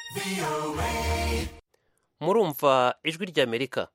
murumva ijwi ry'Amerika.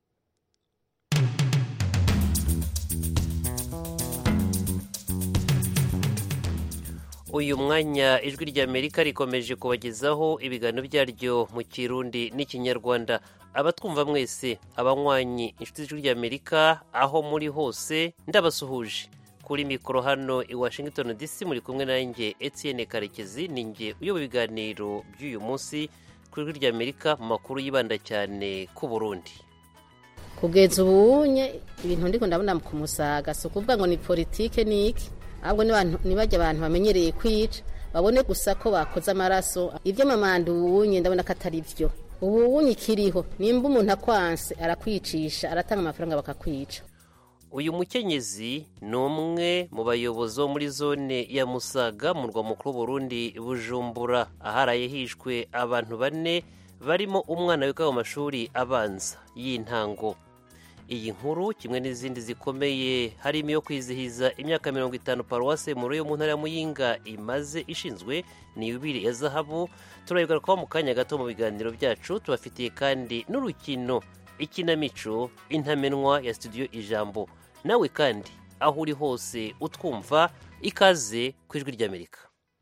Uyu mwanya ijwi ry'Amerika rikomeje kubagezaho ibiganiro byaryo mu Kirundi n'Ikinyarwanda. Abatwumva mwese, abanywanyi, inshuti z'ijwi ry'Amerika aho muri hose, ndabasuhuje. Kuri mikoro hano i Washington DC muri kumwe nanjye Etienne Karekezi, ninjye uyoboye ibiganiro by'uyu munsi kuri ijwi ry'Amerika mu makuru yibanda cyane ku Burundi. Kugeza ubunye ibintu ndiko ndabona ku Musaga, so kuvuga ngo ni politike niki, ahubwo nibajya abantu bamenyereye kwica, babone gusa ko bakoze amaraso. Ibyo mamandu ubunye ndabona ko atari byo. Ubunye kiriho, nimba umuntu akwanse arakwicisha, aratanga amafaranga bakakwica. Uyu mukenyezi ni umwe mu bayobozi bo muri zone ya Musaga mu murwa mukuru Burundi Bujumbura, aharaye hishwe abantu 4 barimo umwana wiga mu mashuri abanza y'intango. Iyi nkuru kimwe n'izindi zikomeye harimo yo kwizihiza imyaka 50 Paruwase muri yo mu ntara ya Muyinga imaze ishinzwe ni yubile ya zahabu, turayigarukaho mu kanya gato mu biganiro byacu. Tubafitiye kandi n'urukino ikinamico intamenwa ya studio Ijambo. Nawe kandi aho uri hose utwumva, ikaze ku ijwi ry'Amerika.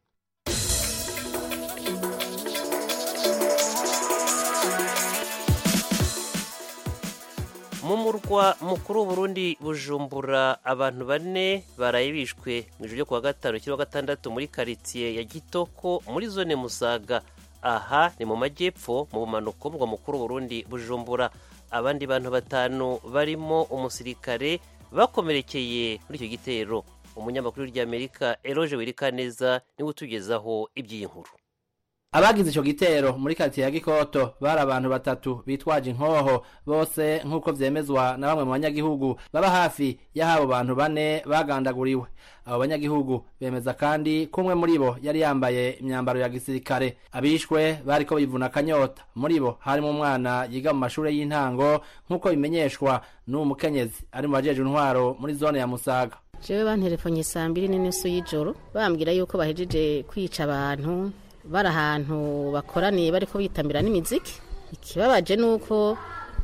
Mu murwa mukuru Burundi Bujumbura, abantu 4 baraye bishwe mu ijoro ryo kuwa gatanu kiri wa gatandatu muri quartier ya Gitoko muri zone Musaga. Aha ni mu majyepfo mu bumanuko bwa mukuru Burundi Bujumbura. Abandi bantu 5 barimo umusirikare bakomerekeye muri icyo gitero. Umunyamakuru ry'Amerika Eroje Wirikaneza niwe utugezaho iby'iyi nkuru. Abagize ico gitero muri quartier ya Gikoto bari abantu 3 bitwaje inkoho, bose nkuko vyemezwa na bamwe mu banyagihugu baba hafi y'abo bantu 4 bagandaguriwe. Abo banyagihugu bemeza kandi kumwe muri bo yari yambaye imyambaro ya gisirikare. Abishwe bariko bivuna kanyota, muri bo harimo umwana yiga mu mashure y'intango nkuko bimenyeshwa n'umukenyezi ari mu bajeje intwaro muri zone ya Musaga. Jewe banterefonye 2:30 y'ijoro bambwira yuko bahejeje kwica abantu bari ahantu bakoraniye bariko bitambira n'imiziki. Ikibabaje nuko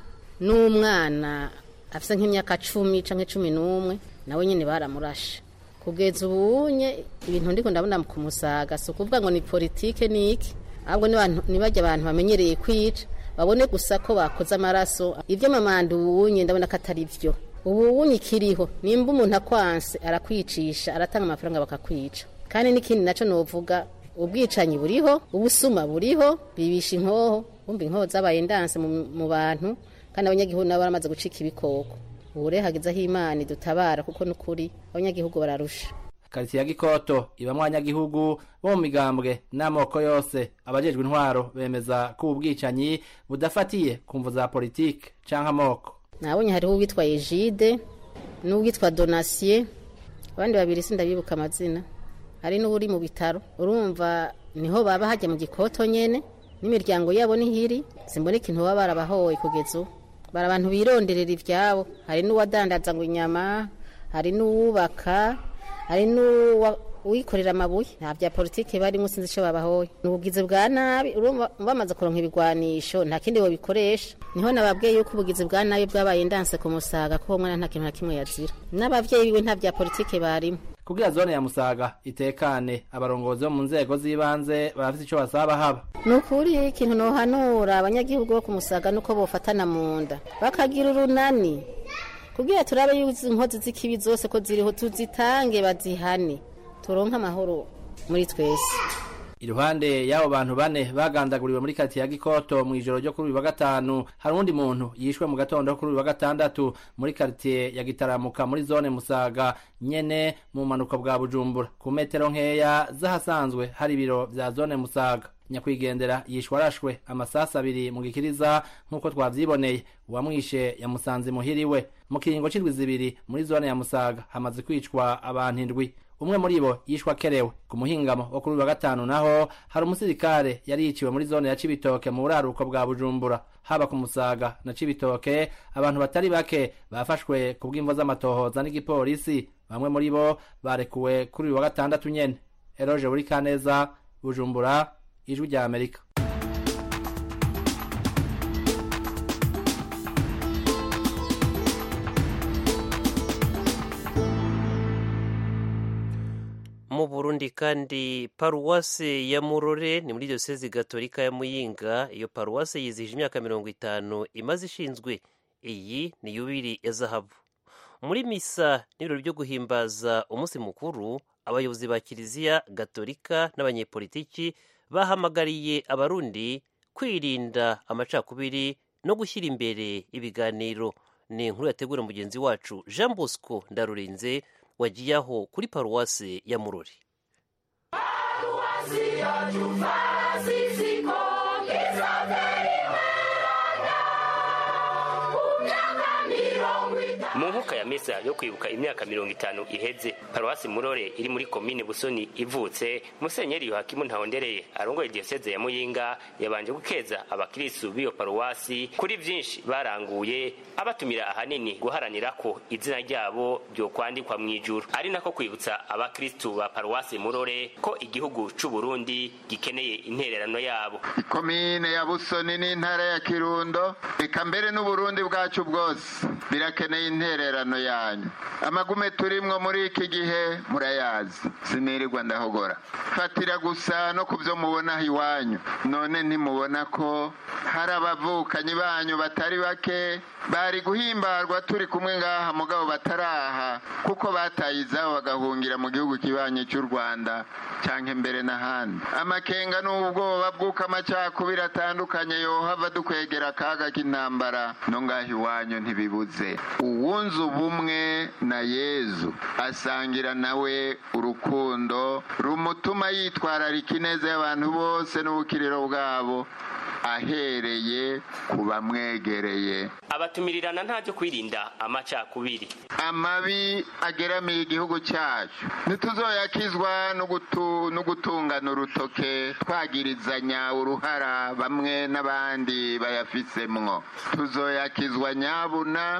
n'umwana afise nk'imyaka 10 canke 11 nawe nyene baramurashe. Kugeza ubunye ibintu ndiko ndabona ku Musaga, so kuvuga ngo ni politike niki, ahubwo nibajya abantu bamenyereye kwica, babone gusa ko bakoze amaraso. Ibyo mamandu ubunye ndabona ko atari byo. Ubunye kiriho, nimba umuntu akwanse arakwicisha, aratanga amafaranga bakakwica. Kandi n'ikindi naco novuga, ubwicanyi buriho, ubusuma buriho, bibisha inkoho, umva inkoho zabaye ndanse mu bantu, kandi abanyagihugu nabo baramaze gucika ibikoko. Ubure hagizaho Imana dutabara kuko n'ukuri abanyagihugu bararusha. Quartier ya Gikoto ibamwe abanyagihugu bo mu migambwe n'amoko yose. Abajejwe intwaro bemeza ko ubwicanyi budafatiye kumvo za politike canke amoko. Nabonye hariho uwitwa Egide n'uwitwa Donatien, abandi 2 sindabibuka amazina. Hari n'uri mu bitaro. Urumva niho baba hajya mu Gikoto nyene, n'imiryango yabo nihiri, simbone ikintu baba barabahoye kugeza ubu. Bara abantu bironderera ivyabo, hari n'uwadandaza ngo inyama, hari n'uwubaka, hari n'uwikorera amabuye. Nta bya politike bari musinzi ico babahoye. N'ubugize bwa nabi, urumva bamaze kuronka ibigwanisho nta kindi bo bikoresha. Niho nababwiye yuko ubugize bwa nabi bwabaye ndanse ku Musaga, ko umwana nta kintu na kimwe yazira. N'abavyeyi biwe nta bya politike barimo. Kugira zone ya Musaga itekane, abarongozi bo mu nzego z'ibanze barafite ico basaba haba. Nukuri ikintu nohanura abanyagihugu bo ku Musaga nuko bofatana mu nda bakagira urunani, kugira turabe yuzi inkozi z'ikibi zose ko ziriho tuzitange bazihane, turonka amahoro muri twese. Iruhande y'abo bantu 4 bagandaguriwe muri quartier ya Gikoto mu ijoro ryo kuri wa gatanu, hari undi muntu yishwe mu gatondo kuri wa gatandatu muri quartier ya Gitaramuka muri zone Musaga nyene mu manuko bwa Bujumbura, ku metero nkeya zahasanzwe hari biro vya zone Musaga. Nyakwigendera yishwarashwe amasasa 2 mu gikiriza nkuko twavyiboneye. Uwamwishe yamusanze muhiriwe. Mu kiringo c'indwi 2 muri zone ya Musaga hamaze kwicwa abantu 7. Umwe muri bo yishwa kerewe. Ku muhingamo wo kuri wa gatanu naho hari umusirikare yari yiciwe muri zone ya Cibitoke mu buraruko bwa Bujumbura. Haba ku Musaga na Cibitoke abantu batari bake bafashwe ku bw'imvo z'amatohoza n'igipolisi. Bamwe muri bo barekuwe kuri wa gatandatu nyene. Eroje Wirikaneza, Bujumbura, Ijwi rya Amerika. hafi kandi paruwase ya Murore ni muri diyosezi gatolika ya Muyinga. Iyo paruwase yizihije imyaka 50 imaze ishinzwe. Iyi ni yubiri ya zahabu. Muri misa n'ibirori byo guhimbaza umunsi mukuru, abayobozi ba kiliziya gatolika n'abanyepolitiki bahamagariye abarundi kwirinda amacakubiri no gushyira imbere ibiganiro. Ni inkuru yategura mugenzi wacu Jean Bosco Ndarurinze wagiye aho kuri paruwase ya Murori. Mu nkuka ya misa yo kwibuka imyaka 50 iheze paruwasi Murore iri muri komine Busoni ivutse, Musenyeri Yohakimu Ntahondereye arongoye diyoseze ya Muyinga yabanje gukeza abakristu b'iyo paruwasi kuri byinshi baranguye, abatumira ahanini guharanira ko izina ryabo ryo kwandikwa mu ijuru, ari nako kwibutsa abakristu ba paruwasi Murore ko igihugu c'u Burundi gikeneye intererano yabo. Komine ya Busoni n'intara ya Kirundo eka mbere n'u Burundi bwacu bwose birakeneye intererano yanyu. Amagume turimwo muri iki gihe murayazi, sinirirwa ndahogora. Fatira gusa no kubyo mubona iwanyu. None ntimubona ko hari abavukanyi banyu batari bake bari guhimbarwa turi kumwe ngaha mugabo bataraha, kuko batayizaho bagahungira mu gihugu kibanye cy'u Rwanda canke mbere n'ahandi. Amakenga n'ubwoba bw'uko amacakubiri atandukanye yohava dukwegera akaga k'intambara no ngaha iwanyu ntibibuze. Uwunze ubumwe na Yezu asangira nawe urukundo rumutuma yitwararika ineza y'abantu bose n'ubukiriro bwabo ahereye kubamwegereye. Abatumirirana ntabyo kwirinda amacakubiri. Amabi ageramiye igihugu cyacu ntituzoyakizwa no gutungana urutoke twagirizanya uruhara bamwe n'abandi bayafisemwo. Tuzoyakizwa nyabuna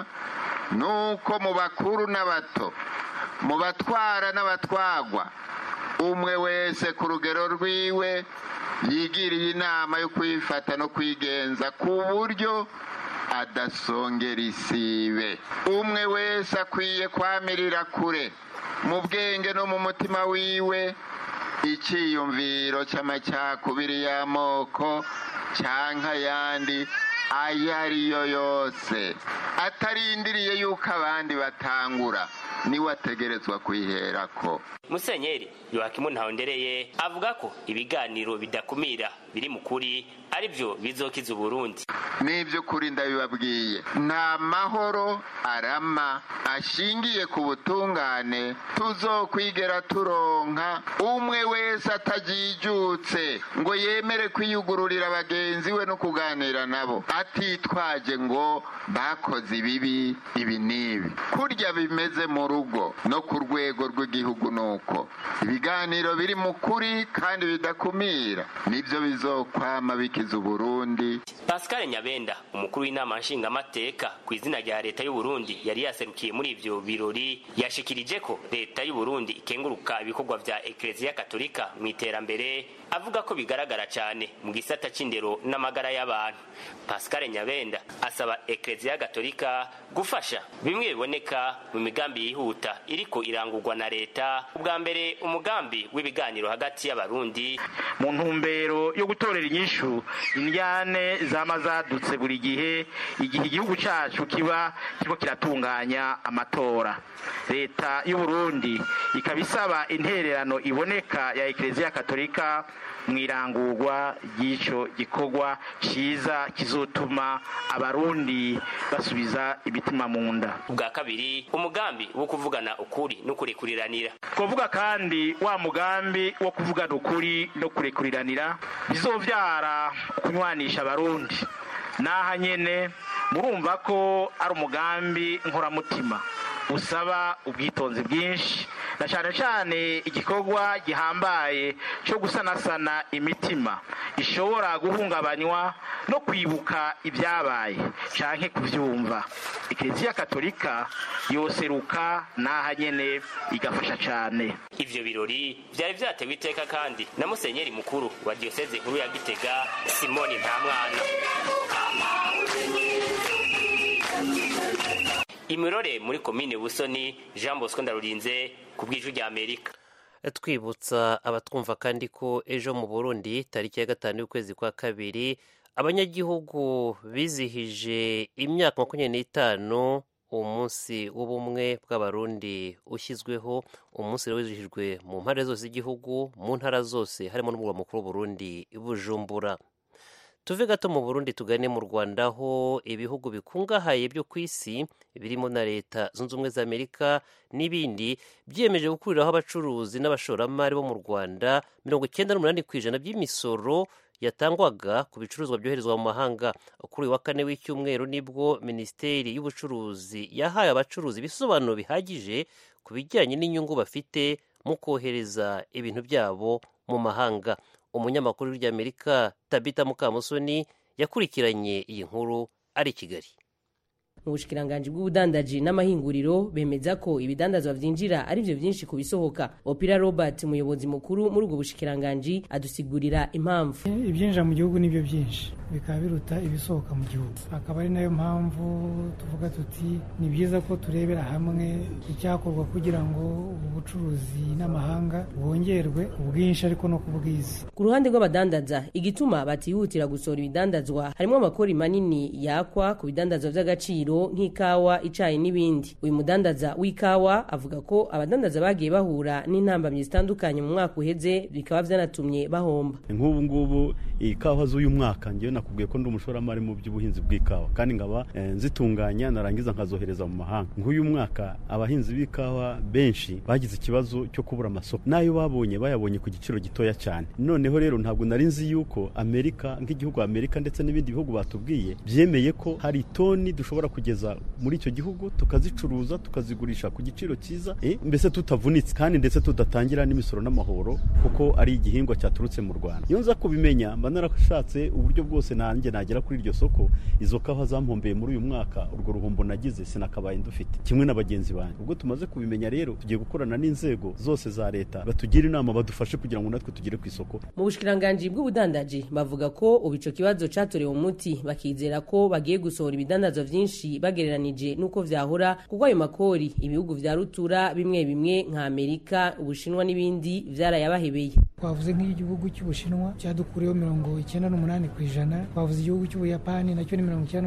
nuko mu bakuru n'abato, mu batwara n'abatwagwa, umwe wese ku rugero rwiwe yigiriye inama yo kwifata no kwigenza ku buryo adasongera isibe. Umwe wese akwiye kwamirira kure mu bwenge no mu mutima wiwe icyiyumviro cy'amacakubiri y'amoko canka yandi ayo ariyo yose, atarindiriye yuko abandi batangura, niwe ategerezwa kwiherako. Musenyeri Yohakimu Ntahondereye avuga ko ibiganiro bidakumira biri mu kuri ari byo bizokiza Burundi. Nibyo kuri ndabibabwiye, nta mahoro arama ashingiye ku butungane tuzokwigera turonka umwe wese atajijutse ngo yemere kwiyugururira bagenzi we no kuganira nabo, atitwaje ngo bakoze ibibi ibi nibi. Kurya bimeze mu rugo no ku rwego rw'igihugu nuko ibiganiro biri mu kuri kandi bidakumira nibyo bizokwama bikiza Burundi. Pascal Nyabenda umukuru w'inama nshingamateka ku izina rya leta y'u Burundi yari yaserukiye muri ivyo birori, yashikirije ko leta y'u Burundi ikenguruka ibikorwa vya Eklezia Katolika mu iterambere, avuga ko bigaragara cyane mu gisata c'indero n'amagara y'abantu. Pascal Nyabenda asaba Eklezia Katolika gufasha bimwe biboneka mu migambi yihuta iriko irangurwa na leta. Ubwa mbere umugambi w'ibiganiro hagati y'abarundi mu ntumbero yo gutorera inyishu indyane zamazadutse buri gihe igihugu cyacu kiba kiriko kiratunganya amatora. Leta y'u Burundi ikabisaba intererano iboneka ya Eklezia Katolika mwirangurwa ry'ico gikorwa ciza kizotuma abarundi basubiza ibitima mu nda. Ubwa kabiri umugambi wo kuvugana ukuri no kurekuriranira. Kuvuga kandi wa mugambi wo kuvugana ukuri no kurekuriranira bizovyara kunywanisha abarundi. Naha nyene murumva ko ari umugambi nkoramutima usaba ubwitonzi bwinshi, na cyane cyane igikorwa gihambaye cyo gusanasana imitima ishobora guhungabanywa no kwibuka ibyabaye canke kuvyumva. Eklezia Katolika yoseruka naha nyene igafasha cyane. Ivyo birori byari vyatewe iteka kandi na Musenyeri mukuru wa Diocese nkuru ya Gitega Simoni Ntamwana. Imirore muri komine Busoni, Jean Bosco Ndarurinze ku bw'ijwi rya Amerika. twibutsa abatwumva kandi ko ejo mu Burundi tariki ya 5 y'ukwezi kwa kabiri abanyagihugu bizihije imyaka 25 umunsi w'ubumwe bw'abarundi ushyizweho. umunsi wizihijwe mu mpande zose z'igihugu, mu ntara zose harimo n'umurwa mukuru w'Uburundi Bujumbura. Tuve gato mu Burundi tugane mu Rwanda, aho ibihugu bikungahaye byo ku isi birimo na Leta Zunze Ubumwe za Amerika n'ibindi byiyemeje gukuriraho abacuruzi n'abashoramari bo mu Rwanda 98% by'imisoro yatangwaga ku bicuruzwa byoherezwa mu mahanga. Kuri wa kane w'icyumweru nibwo Minisiteri y'Ubucuruzi yahaye abacuruzi ibisobanuro bihagije ku bijyanye n'inyungu bafite mu kohereza ibintu byabo mu mahanga. Umunyamakuru w'Amerika Tabita Mukamusoni yakurikiranye iyi nkuru ari Kigali. Mu bushikiranganje bw'ubudandaji n'amahinguriro bemeza ko ibidandazwa vyinjira ari byo byinshi ku bisohoka. Opira Robert, umuyobozi mukuru muri ubwo bushikiranganje, adusigurira impamvu. Ibyinjira mu gihugu nibyo byinshi bikaba biruta ibisohoka mu gihugu, akaba ari nayo mpamvu tuvuga tuti ni byiza ko turebera hamwe icyakorwa kugira ngo ubucuruzi n'amahanga bongerwe ubwinshi ariko no kubwiza. Ku ruhande rw'abadandaza, igituma batihutira gusohora ibidandazwa harimo amakori manini yakwa ku bidandazwa by'agaciro nk'ikawa, icayi n'ibindi. Uyu mudandaza w'ikawa avuga ko abadandaza bagiye bahura n'intambamye zitandukanye mu mwaka uheze bikaba byanatumye bahomba. Nk'ubu ngubu ikawa z'uyu mwaka ngiye nakubwiye ko ndi umushoramari mu by'ubuhinzi bw'ikawa kandi ngaba nzitunganya narangiza nkazohereza mu mahanga. Nk'uyu mwaka abahinzi b'ikawa benshi bagize ikibazo cyo kubura amasoko, nayo bayabonye ku giciro gitoya cyane. Noneho rero ntabwo nari nzi yuko Amerika, nk'igihugu Amerika ndetse n'ibindi bihugu batubwiye byemeye ko hari toni dushobora kugeza muri icyo gihugu tukazicuruza tukazigurisha ku giciro cyiza, mbese tutavunitse kandi ndetse tudatangira n'imisoro n'amahoro kuko ari igihingwa cyaturutse mu Rwanda. Iyo nza kubimenya mba narashatse uburyo bwose nanjye nagera kuri iryo soko. Izo kawa zampombeye muri uyu mwaka, urwo ruhombo nagize sinakabaye ndufite kimwe n'abagenzi banjye. Ubwo tumaze kubimenya rero tugiye gukorana n'inzego zose za leta batugira inama badufashe kugira ngo natwe tugere ku isoko. Mu bushikiranganje bw'ubudandaji bavuga ko ubico kibazo catorewe umuti, bakizera ko bagiye gusohora ibidandazwa vyinshi bagereranije nuko vyahora, kuko ayo makori ibihugu vya rutura bimwe bimwe nka Amerika, Ubushinwa n'ibindi vyarayabahebeye. Twavuze nk'igihugu cy'Ubushinwa cyadukuriyeho 98%, twavuze igihugu cy'Ubuyapani nacyo ni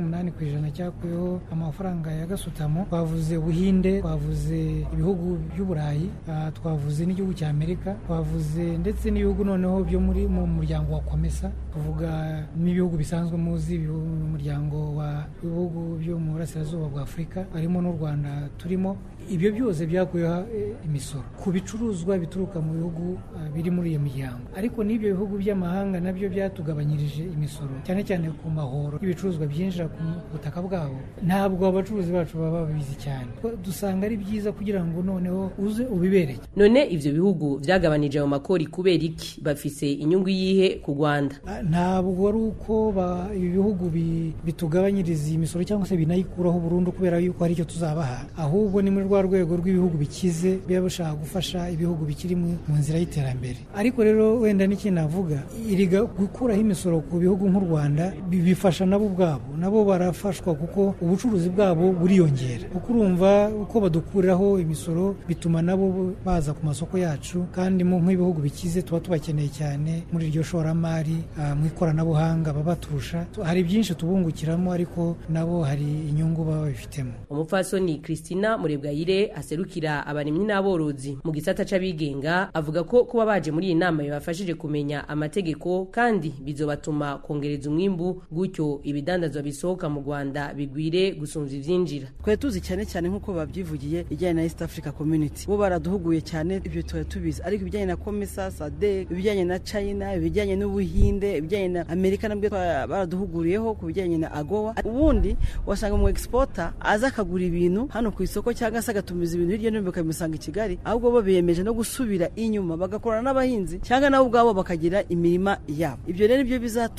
98% cyakuyeho amafaranga ya gasutamo, twavuze Ubuhinde, twavuze ibihugu by'Uburayi, twavuze n'igihugu cya Amerika, twavuze ndetse n'ibihugu noneho byo muri mu muryango wa Komesa, tuvuga n'ibihugu bisanzwe muzi umuryango wa ibihugu byo mu burasirazuba bwa Afurika harimo n'u Rwanda turimo. Ibyo byose byakuyeho imisoro ku bicuruzwa bituruka mu bihugu biri muri iyo miryango, ariko n'ibyo bihugu by'amahanga nabyo byatugabanyirije imisoro cyane cyane ku mahoro y'ibicuruzwa byinjira ku butaka bwabo. Ntabwo abacuruzi bacu baba babizi cyane, dusanga ari byiza kugira ngo noneho uze ubibereke. None ivyo bihugu byagabanije ayo makori kubera iki? Bafise inyungu yihe ku Rwanda? Ntabwo ari uko ibi bihugu bitugabanyiriza imisoro cyangwa se binayikuraho burundu kubera yuko hari icyo tuzabaha, ahubwo ni muri rwa rwego rw'ibihugu bikize biba bashaka gufasha ibihugu bikiri mu nzira y'iterambere. Ariko rero wenda n'ikindi navuga, iriga gukuraho imisoro ku bihugu nk'u Rwanda bifasha nabo ubwabo, nabo barafashwa kuko ubucuruzi bwabo buriyongera, kuko urumva uko badukuriraho imisoro bituma nabo baza ku masoko yacu, kandi mu nk'ibihugu bikize tuba tubakeneye cyane muri iryo shoramari mu ikoranabuhanga babaturusha. Hari byinshi tubungukiramo ariko nabo hari inyungu baba bifitemo. Umupfasoni Christina Murebwayire aserukira abarimyi n'aborozi mu gisata c'abigenga avuga ko kuba baje muri iyi nama bibafashije kumenya amategeko kandi bizobatuma kongereza umwimbu, gutyo ibidandazwa bisohoka mu Rwanda bigwire gusumvya ivyinjira. Twe tuzi cyane cyane nk'uko babyivugiye ijyanye na East Africa Community, bo baraduhuguye cyane, ibyo twe tubizi, ariko ibijyanye na Komesa, SADC, ibijyanye na China, ibijyanye n'Ubuhinde, ibijyanye na Amerika nabyo baraduhuguriyeho ku bijyanye na AGOA. Ubundi wasanga mu exporter aza akagura ibintu hano ku isoko cyangwa se agatumiza ibintu hirya no hino bakabimusanga i Kigali, ahubwo bo biyemeje no gusubira inyuma bagakorana n'abahinzi cyangwa nabo ubwabo bakagira imirima yabo. Ibyo rero nibyo bizatuma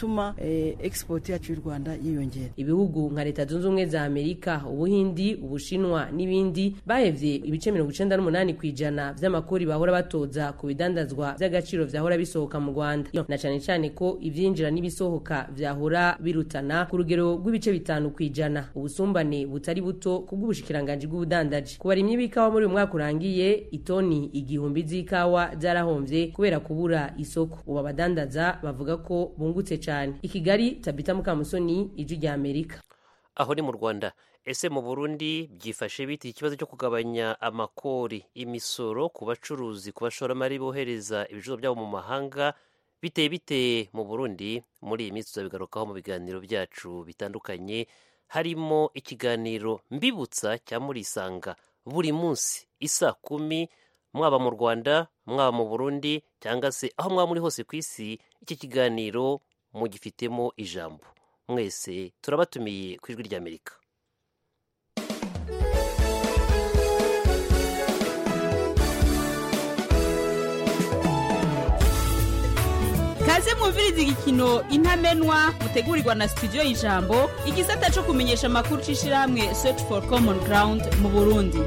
export yacu y'u Rwanda yiyongera. Ibihugu nka Leta Zunze Ubumwe za Amerika, Ubuhindi, Ubushinwa n'ibindi bahevye ibice 98% vy'amakori bahora batoza ku bidandazwa vy'agaciro vyahora bisohoka mu Rwanda, na cane cane ko ivyinjira n'ibisohoka vyahora birutana ku rugero rw'ibice 5%. Ubusumbane butari buto kubw'ubushikiranganje bw'ubudandaji. Ku barimyi b'ikawa muri uyu mwaka urangiye, itoni igihumbi z'ikawa zarahomvye kubera kubura isoko. Ubu abadandaza bavuga ko bungutse cyane. I Kigali, Tabita Mukamusoni, Ijwi rya Amerika. Aho ni mu Rwanda. Ese mu Burundi byifashe biti ikibazo cyo kugabanya amakori, imisoro ku bacuruzi, ku bashoramari bohereza ibicuruzwa byabo mu mahanga bite mu Burundi? Muri iyi minsi tuzabigarukaho mu biganiro byacu bitandukanye, harimo ikiganiro mbibutsa cya Murisanga buri munsi isa 10, mwaba mu Rwanda, mwaba mu Burundi, cyangwa se aho mwaba muri hose ku isi. Iki kiganiro mugifitemo ijambo. Mwese turabatumiye ku Ijwi rya Amerika. Kaze mwumviriza igikino Intamenwa mutegurirwa na studio y'Ijambo, igisata cyo kumenyesha amakuru c'ishirahamwe Search for Common Ground mu Burundi.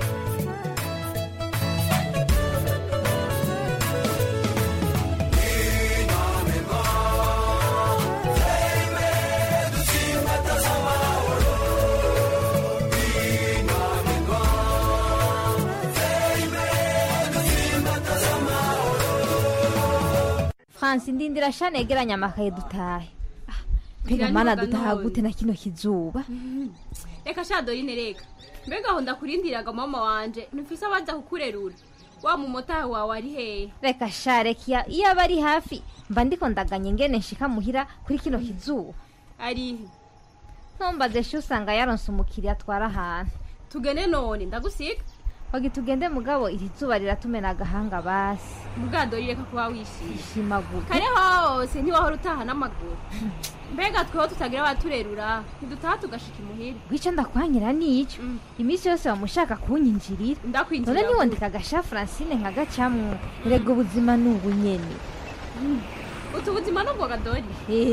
Fransi ndindira shane egeranya amakaye dutahe. Mbega mana dutaha gute na kino kizuba? Reka Shadorine reka. Mbega aho ndakurindiraga mama wanje nufise abaza kukurerura. Wa mumota wawe ari hehe? Reka sharekia iyo abari hafi mba ndiko ndaganye ngene nshika muhira kuri kino kizuba. Ari Ntombaze sho usanga yaronse umukiriya atwara ahantu. Tugene none ndagusiga. Wagi tugende mugabo iri zuba riratumena agahanga basi. Mugandori reka kuba wishima gute. Kare hose ntiwahora utaha n'amaguru. Mbega tweho tutagira abaturerura ntidutaha tugashika imuhira. Gwica ndakwanyira nico. Imisi yose bamushaka kunyinjirira. Ndakwinjira. None niwondeka gasha Francine nkagacamwe. Rego ubuzima n'ubu nyene. Utubuzima n'ubwo gadori.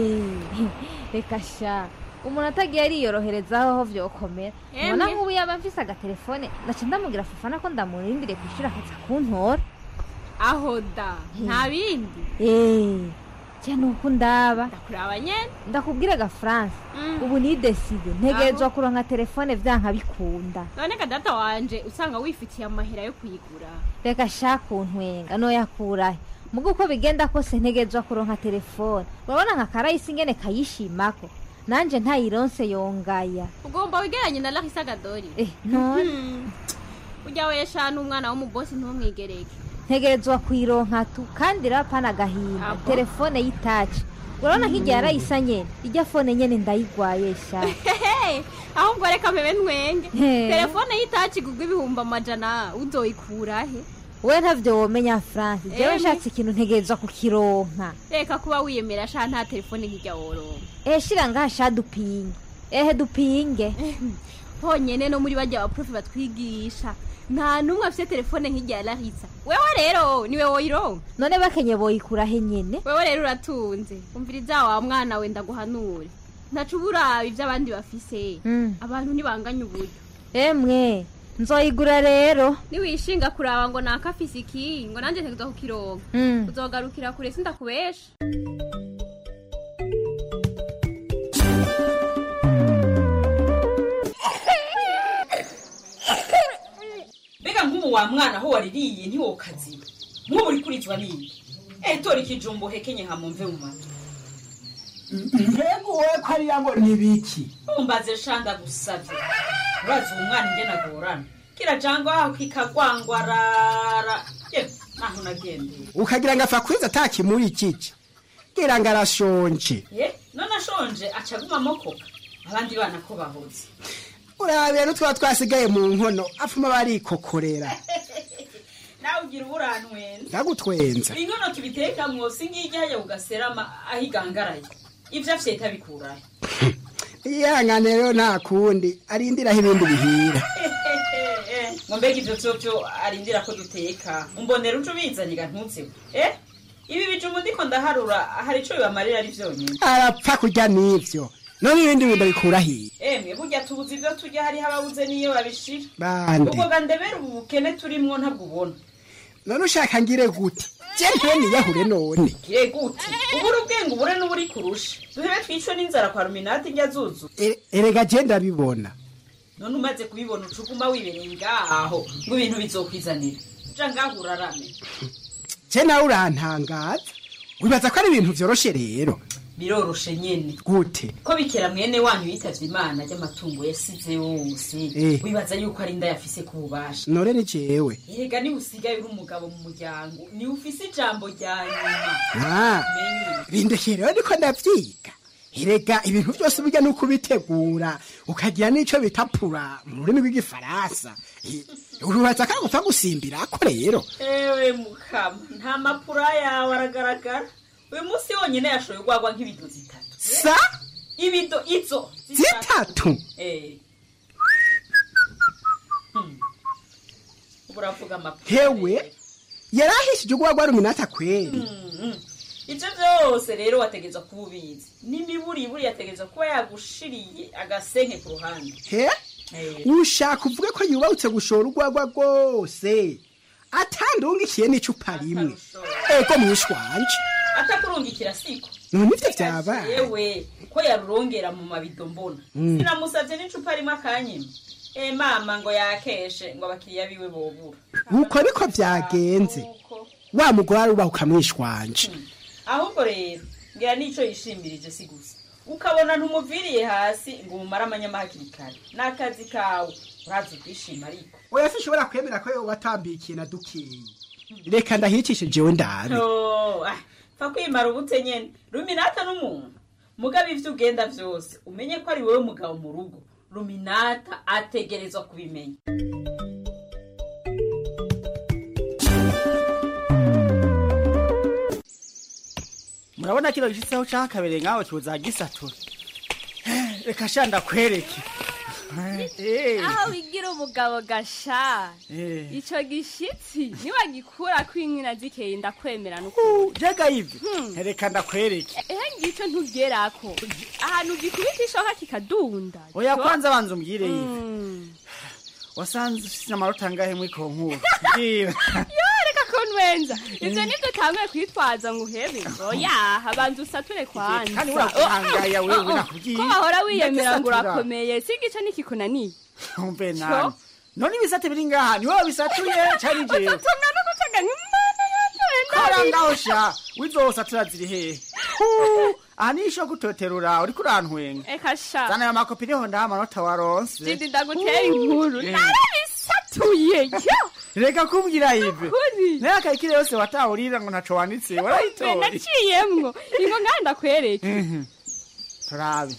Reka sha. Umuntu atagiye ariyoroherezaho aho vyokomera. Mbona nk'ubu yaba mfise agatelefone ndaca ndamugira Fafana ko ndamurindire kwishura akaza kuntora. Aho da nta bindi. Cyane uko ndaba. Ndakuraba nyene. Ndakubwira ga France. Ubu ni decide ntegezwa kuronka telefone vyanka bikunda. None ka data wanje usanga wifitiye amahera yo kuyigura. Reka shaka untwenga no yakurahe. Mugo uko bigenda kose ntegezwa kuronka telefone. Urabona nka Karayisi ngene kayishimako. Nanje ntayironse yongaya. Ugomba wigeranye na Larissa Gadori. None. Ujya wesha n'umwana wo mu boss ntumwigereke. Ntegerezwa kwironka tu kandi rapana gahinda. Telefone y'itachi. Urabona nk'igihe Arayisa nyene. Ijya phone nyene ndayigwaye sha. Aho ngo reka mpebe ntwenge. Telefone y'itachi gugwa ibihumba amajana uzoyikura he? We ntavyo womenya France. Jewe nshatse ikintu ntegerezwa kukironka. Reka kuba wiyemera sha nta telefone nk'ijya woronka. Shira ngasha dupinge. Dupinge. Honyene no muri bajya abaprofi batwigisha. Nta numwe afite telefone nk'ijya Larissa. Wewe rero niwe woyironka. None bakenye boyikura he nyene? Wewe rero uratunze. Umviriza wa mwana we ndaguhanura. Ntacubura ivy'abandi bafise. Abantu ntibanganya uburyo. Emwe nzoyigura rero. Niwishinga kuraba ngo nakafise iki ngo nanje ntegeza kukironka. Uzogarukira kure sindakubesha. Bega nk'ubu wa mwana ho waririye ntiwokaziba. Nk'ubu uri kurizwa nini? Tori kijumbo hekenye hamumve mu mato. Mbego we ko ari yango nibiki? Umbaze shanda gusavye. Urazi umwana ingena gorana. Kira jango aho kikagwangwarara. Naho nagende. Ukagira ngafa kwiza taki muri ikici. Kira ngarashonje. None ashonje acaguma mokoka. Abandi bana ko bahoze. Urabe n'utwa twasigaye mu nkono afuma bari kokorera. Nawe ugira uburantwenza. Ndagutwenza. Inkono kibiteka mwose ngijya ugaserama ahigangaraye. Ivyo afite tabikuraye. Yangane rero nta kundi arindira ibindi bihira. Ngombega ivyo cyo arindira ko duteka. Umbonera uco bizanye gantutse. ibi bijumbu ndiko ndaharura hari ico bibamarira ari vyonyine arapfa kurya n'ivyo none ibindi bintu bikura hiye emwe burya tubuze ibyo turya hari hababuze niyo babishira bande ubwo gandebera ubu bukene turimwo ntabwo ubona none ushaka ngire gute je ntoni yahure none gire gute ubura ubwenge ubure n'uburi kurusha duhebe twicwe n'inzara kwa ruminati njya zuzu erega je ndabibona none umaze kubibona ucuguma wibereye ngaho ngo ibintu bizokwizanira ja ngaho urarame je nawe urantangaza wibaza ko ari ibintu vyoroshe rero biroroshe nyene gute ko bikera mwene wanyu yitavye imana ry'amatungo yasize yose wibaza yuko ari ndayafise ku bubasha nore ni jewe yega ni usigaye uri umugabo mu muryango ni ufise ijambo rya nyuma bindekere niko ndavyiga erega ibintu byose burya nuko bitegura ukagira n'ico bitapura mu rurimi rw'igifaransa urubaza ko gupfa gusimbira ko rero ewe mukama nta mapura yawe aragaragara uyu munsi wonyine yashoye urwagwa nk'ibido zitatu sa ibido izo zitatu uravuga amapura hewe yarahishije urwagwa ruminata kweri ivyo vyose rero wategeza kuba ubizi n'imiburiburi yategeza kuba yagushiriye agasenke ku ruhande ushaka uvuge ko yubahutse gushora urwagwa rwose atandungikiye n'icupa rimwe ego mwishwanje atakurungikira siko none ivyo vyabaye yewe ko yarurongera mu mabido mbona sinamusavye n'icupa rimwe akanyima mama ngo yakeshe ngo abakiriya biwe bobura uko niko vyagenze wa mugore arubahuka mwishwanje ahubwo rero ngira nico yishimirije si gusa ukabona ntumuviriye hasi ngo umumara amanyama hakiri kare n'akazi kawe urazi kwishima ariko oya sinshobora kwemera ko yoba atambikiye na dukeyi reka ndahicishe jewe ndabe fa kwimara ubute nyene ruminata n'umuntu mugabo ivyo ugenda vyose umenye ko ari wewe mugabo mu rugo ruminata ategerezwa kubimenya murabona kino gishitseho cakabereye ngaho tuzagisatura reka sha ndakwereke aho wigira umugabo gasha ico gishitsi niwagikura kw'inkina zikeye ndakwemera n'ukuri jega ivyo reka ndakwereke ngico ntugerako ahantu gikubita ishoka kikadunda oya kwanza banza umbwire ivi wasanze ufise amanota angahe muri konkuru reka konwenza ivyo nivyo utanguye kwitwaza ngo uhebe oya abanza usature kwanza kandi urakuhangaya wewe nakubwiye ko bahora wiyemera ngo urakomeye si igice nikikunaniye umve nani none ibisate biri ngaha ni wowe bisatuye cari jewe utungana gutega nk'imana yatwenda kora ngaho sha wizosatura ziri hehe aha nisho gutoterura uriko urantwenga eka sha zana ayo makopi niho ndaha amanota waronse didi ndagutera inkuru narabisatuye reka kumbwira ive nayo akayikire yose watahurira ngo ntaco wanditse warayitoye naciyemwo ingo ngaha ndakwereke turabe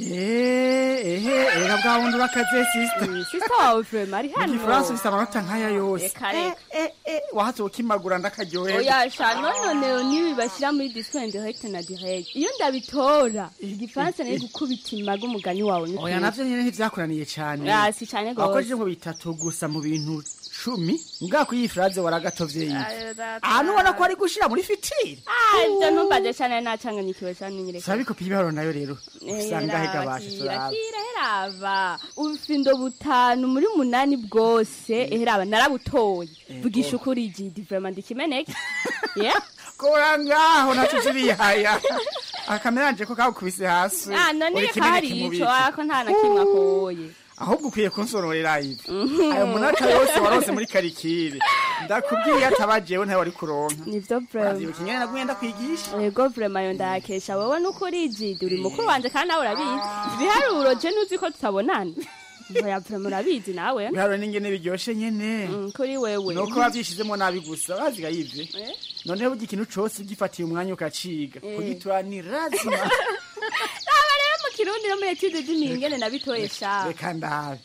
reka bwawundi urakaze sister wawe vrema ari hano igifaransa ufise amanota nk'aya yose wahatse ukimagura ndakaryoherwa oya sha none nibi bashyira muri discipline direct na direct iyo ndabitora igifaransa nayo gukubita imaga umugani wawe oya navyo nyene ntivyakuraniye cane si cane gose wakojeje ngo bitatu gusa mu bintu 10 mbwa ko iyi phrase waragatovye yive ahantu ubona ko ari gushira muri fitiri ivyo ntumbaje cane nacanganyikiwe cane nyereka sabi kopi y'ibiharo nayo rero usanga hegabashe turaba heraba ubufindo butanu muri 8 bwose heraba narabutoye vugisha ukuri igidi vraiment ndikimeneke kora ngaho natuziriye haya akameranje ko kakubise hasi none hari ico ako nta na kimwe akoye ahubwo ukwiye kunsororera ivi ayo munota yose warose muri karikire ndakubwiye atabajewe ntawe wari kuronka nivyo vraiment ivyo kinyana nagwenda kwigisha yego vraiment yo ndakesha wowe nukuri igidi uri mukuru wanje kandi nawe urabizi ibiharuro je nuzi ko tutabonana Oya vraiment urabizi nawe biharuro n'ingene biryoshe nyene kuri wewe nuko wavyishizemo nabi gusa baziga yivye noneho burya ikintu cose ugifatiye umwanya ukaciga kugitura ni razima Kirundi no muri etude z'imingene nabitoye sha. Reka ndabe.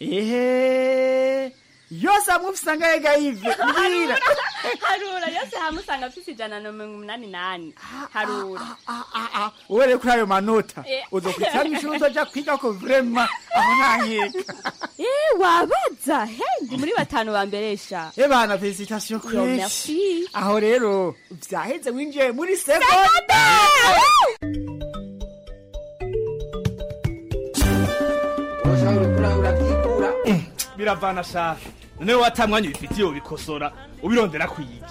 Yose amufisanga yega ive. Harura yose hamusanga afise 188. Harura. Uwere kuri ayo manota. Uzokwitanga ishuri uzoja kwiga ko vraiment aho nankeka. Wabaza he ndi muri batanu ba mbere sha ebana felicitation Yo, kwinshi merci. aho rero vyaheze winjiye muri seconde biravana sha none watamwanya ubifitiye ubikosora ubirondera kwiki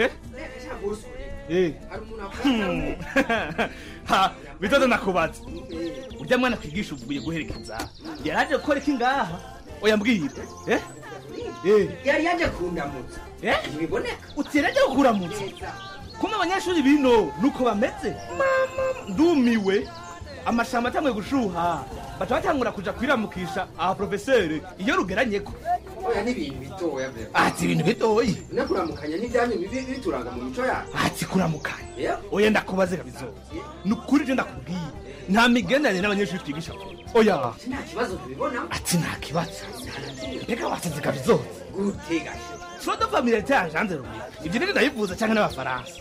ha bitoza nakubaza urya mwana kwigisha uvuye guherekeza yaraje gukora iki ngaha oya mbwira yari yaje kundamutsa ntibiboneka utiraje kukuramutsa kumwe abanyeshuri bino nuko bameze mama ndumiwe amashamba atamwe gushuha baca batangura kuja kwiramukisha aha profeseri iyo rugeranyeko oya n'ibintu bitoya vyo ati ibintu bitoyi nakuramukanya n'ivyanyu bituranga mu mico yacu ati kuramukanya oya ndakubaze kabizo nukuri je ndakubwiye nta migenderanire n'abanyeshuri twigisha oya nta kibazo tubibona ati nta kibazo reka wasize kabizo gutegashe sodo familiarité agence rumwe ibyo rero ndayivuza cyangwa n'abafaransa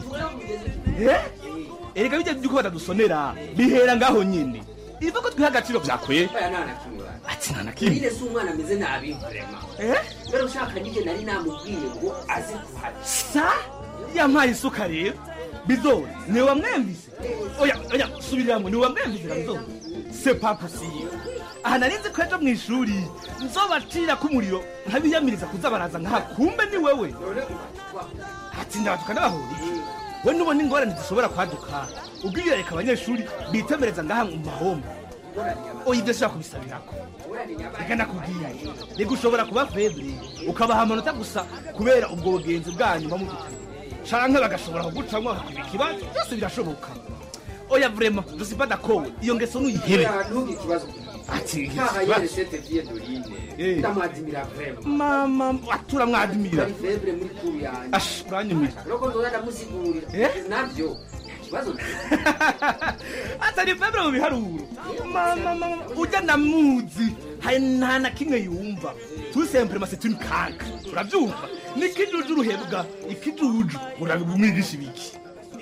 erega bijya byuko batadusonera bihera ngaho nyine iva ko twiha agaciro vyakwiye oya nana kimwe ati nana kimwe nyine si umwana ameze nabi vraiment mbere ushaka nije nari namubwiye ngo aze kuhari sa yampaye isuka rero bizo niwe wamwemvise oya subiramwe niwe wamwemvise bizo c'est pas possible aha narinzi ko ejo mw'ishuri nzobacira k'umuriro nkabiyamiriza kuza baraza nkaha kumbe ni wewe ati ndabatuka n'abahuriye we nubona ingorane zishobora kwaduka ubwiye reka abanyeshuri bitemereza ngaha mu mahombo oya ibyo shaka kubisabirako reka nakubwiye reka ushobora kuba febre ukabaha amanota gusa kubera ubwo bugenzi bwanyu bamudukanye canke bagashobora kugucamwo bakakwiba ikibazo byose birashoboka oya vraiment je suis pas d'accord iyo ngeso nuyihebe ntugi ikibazo ati kahayere cette vie Dorine ndamwadimira vraiment mama atura mwadimira ari febre muri kuru yanyu ash uranyumira roko ndoza ndamusigurira navyo kibazo atari febre mu biharuro mama ujya ndamuzi hari nta na kimwe yumva tout simplement c'est une caca urabyumva nikijuju ruhebwa ikijuju urabimwigisha ibiki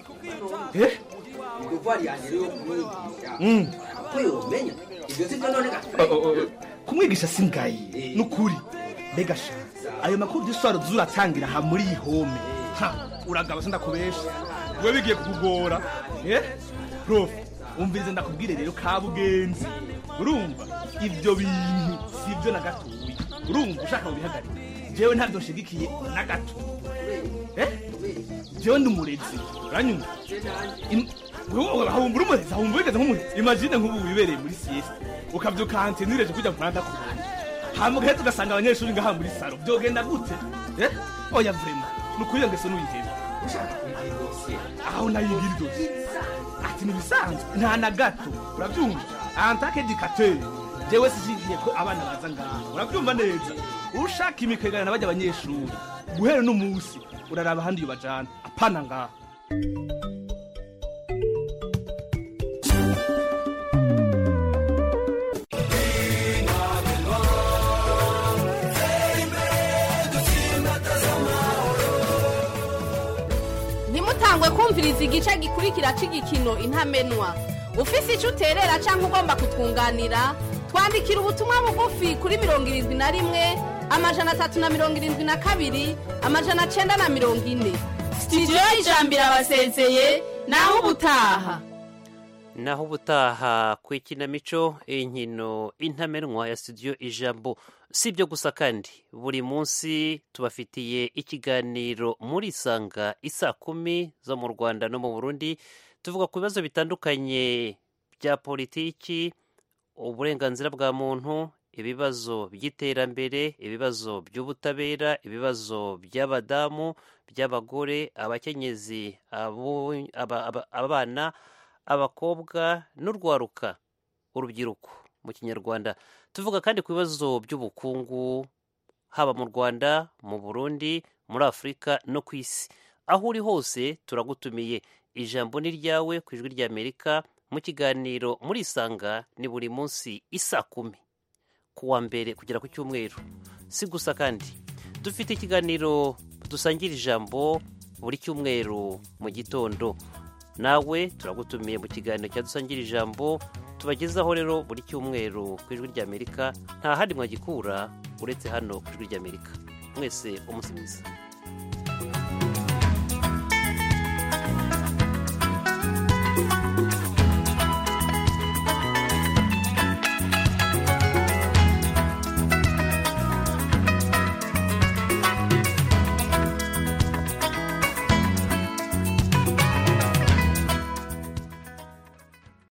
Duvari yanjye rero kumwigisha ko yomenya ibyo sibyo none kumwigisha singaye nukuri mbega sha ayo makuru y'iswaro zuratangira ha muri ihome uragaba sindakubesha we bigiye kukugora prof umvirize ndakubwire rero kabugenzi urumva ibyo bintu sibyo na gatoyi urumva ushaka kubihagarika jewe ntabyo nshigikiye na gato jewe ndi umurezi uranyumva humbura umurezi humbura wigeze nk'umurezi imagine nk'ubu wibereye muri siesta ukabyuka hanze nireje kujya kuranda ku ruhande hama ugahita ugasanga abanyeshuri ngaha muri saro byogenda gute oya vraiment nukuri iyo ngeso nuyiheba aho nayigira idose ati nibisanzwe nta na gato urabyumva antake educateur jewe sishigiye ko abana baza ngaha urabyumva neza ushaka imikegana n'abajya abanyeshuri guhera n'umunsi uraraba ahandi yubajana apana ngaha ntimutangwe kumviriza igice gikurikira c'igikino intamenwa ufise ico uterera canke ugomba kutwunganira twandikira ubutumwa bugufi kuri 71 372 940 Studio y'Ijambiro abasezeye naho ubutaha naho ubutaha ku ikinamico inkino intamenwa ya studio ijambo si ibyo gusa kandi buri munsi tubafitiye ikiganiro muri isanga isa 10 zo mu Rwanda no mu Burundi tuvuga ku bibazo bitandukanye bya politiki uburenganzira bwa muntu ibibazo by'iterambere ibibazo by'ubutabera ibibazo by'abadamu by'abagore abakenyezi abana abakobwa n'urwaruka urubyiruko mu kinyarwanda tuvuga kandi ku bibazo by'ubukungu haba mu Rwanda mu Burundi muri Afurika no ku isi aho uri hose turagutumiye ijambo ni ryawe ku ijwi ry'Amerika mu kiganiro muri isanga ni buri munsi isa 10 kuwa mbere kugera ku cyumweru si gusa kandi dufite ikiganiro dusangira ijambo buri cyumweru mu gitondo nawe turagutumiye mu kiganiro cyadusangira ijambo tubagezaho rero buri cyumweru ku ijwi ry'Amerika nta handi mwagikura uretse hano ku ijwi ry'amerika mwese umunsi mwiza